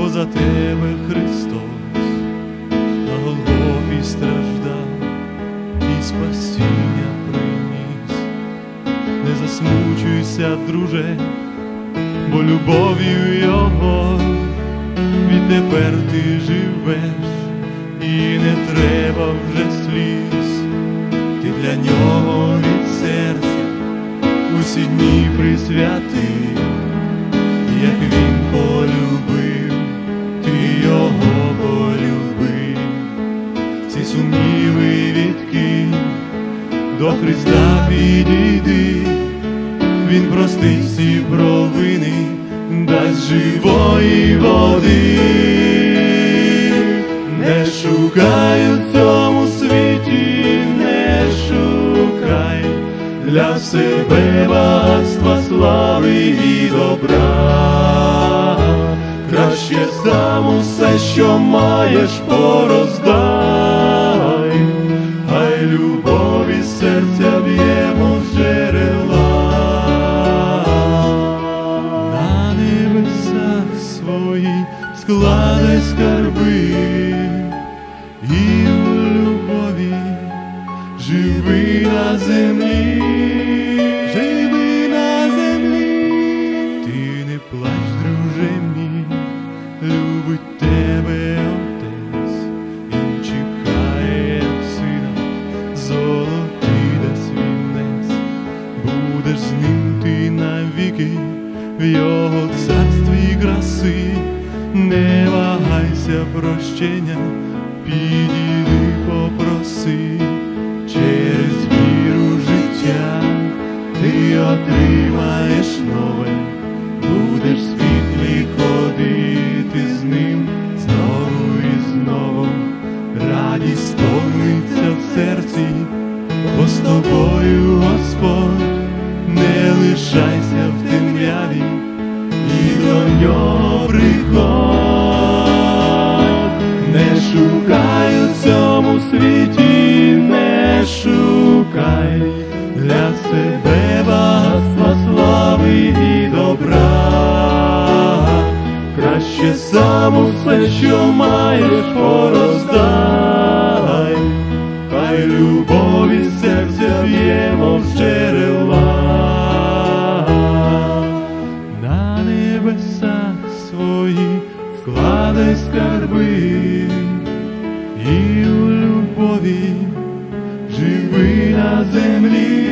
бо за тебе Христос на Голгофі страждав і спасіння приніс. Не засмучуйся, друже, бо любов'ю Його відтепер ти живеш, і не треба вже сліз. Ти для Нього від серця усі дні присвятив. Як Він полюбив, ти Його полюбив. Всі сумніви відкинь, до Христа підійди. Він простить всі провини, дасть живої води. Не шукай у цьому світі, не шукай для себе багатства, слави і добра. Краще сам усе, що маєш, пороздай, хай любові серця б'ємо з джерела. На небесах своїх складай скарби, і у любові живи на землі, живи на землі. Ти не плач, друже мій, любить тебе Отець, Він чекає, як сина, золотий дасть вінець. Будеш з ним ти навіки, в Його царстві краси. Не вагайся прощення, підійди, попроси. Через віру життя ти отримаєш нове, будеш в світлі ходити з ним знову і знову. Радість сповниться в серці, бо з тобою Господь. Не лишайся в темряві, і до Нього приходь. Не шукай у цьому світі, не шукай для себе багатства, слави і добра. Краще сам усе, що маєш, пороздай, хай любові серця б'ємо з джерела. На небесах свої складай скарби, і у любові живи на землі.